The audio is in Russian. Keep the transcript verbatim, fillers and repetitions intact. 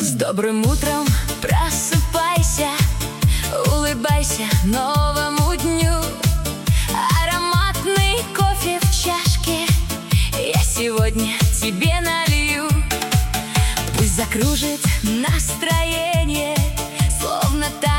С добрым утром просыпайся, улыбайся новому дню. Ароматный кофе в чашке я сегодня тебе налью. Пусть закружит настроение, словно так